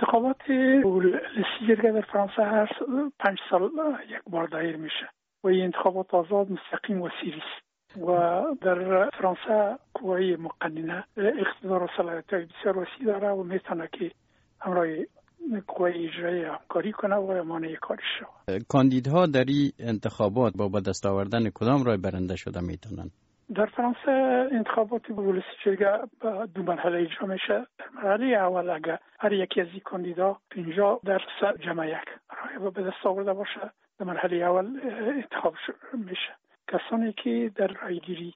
انتخابات رئیس جمهور در فرانسه هر 5 سال یک بار دایر میشه و این انتخابات آزاد، مستقیم و سیری است و در فرانسه قوه مقننه اقتدار و صلاحیت‌های بسیار وسیع داره و میتونه که همراه قوه اجرایی همکاری کنه و مانع کارش شود. کاندیدها در این انتخابات با دست آوردن کدام رای برنده شده میتونن؟ در فرانسه انتخابات رئیس جمهور به 2 مرحله اجرا میشه. در مرحله اول اگر هر یکی از این کاندیدا 50% جمع یک رای به دست آورده باشه، در مرحله اول انتخاب میشه. کسانی که در رایگیری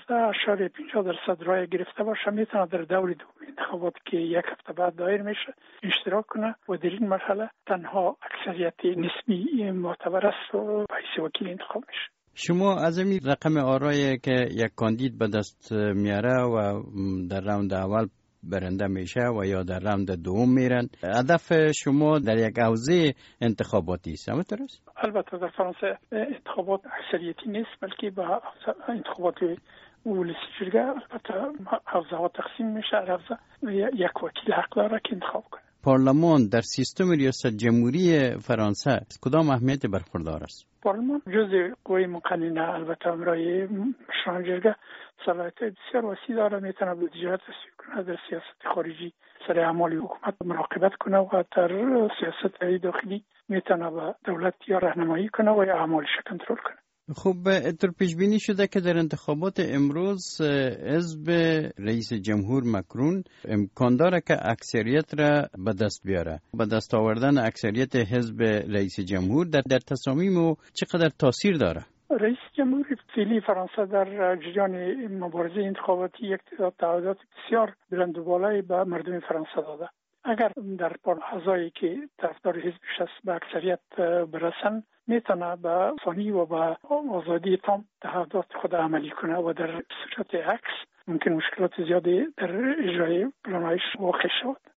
15.50% رای گرفته باشه میتونه در دور دوم انتخابات که یک هفته بعد دایر میشه اشتراک کنه و در این مرحله تنها اکثریت نسبی معتبر است و رئیس وکیل انتخاب میشه. شما از این رقم آرایی که یک کاندید به دست میاره و در راند اول برنده میشه و یا در راند دوم میرن، هدف شما در یک حوزه انتخاباتی است، همینطور است؟ البته در فرانسه انتخابات اکثریتی نیست، بلکه به انتخابات رئیس جمهور البته حوزه ها تقسیم میشه. حوزه یک وکیل حق داره که انتخاب کنه. پارلمان در سیستم ریاست جمهوری فرانسه کدام اهمیت برخوردار است؟ پارلمان جزء قوه مقننه البته برای مشران جرگه صلاحیت بسیار وسیع داره، میتونه بودجه تصویب کنه، در سیاست خارجی سر اعمال حکومت مراقبت کنه و در سیاست داخلی میتونه به دولت یا راهنمایی کنه و یا اعمالش کنترل کنه. خب اینطور پیش بینی شده که در انتخابات امروز حزب رئیس جمهور مکرون امکان داره که اکثریت را به دست بیاره. به دست آوردن اکثریت حزب رئیس جمهور در تصامیم او چقدر تاثیر داره؟ رئیس جمهور فعلی فرانسه در جریان مبارزه انتخاباتی یک تعهدات بسیار بلند و بالایی به مردم فرانسه داده. اگر در اعضایی که طرفدار حزبش است به اکثریت برسن، میتونه به آسانی و به آزادی تام تعهدات خود عملی کنه و در صورت عکس ممکن مشکلات زیادی در اجرای پلان‌هایش واقع شود.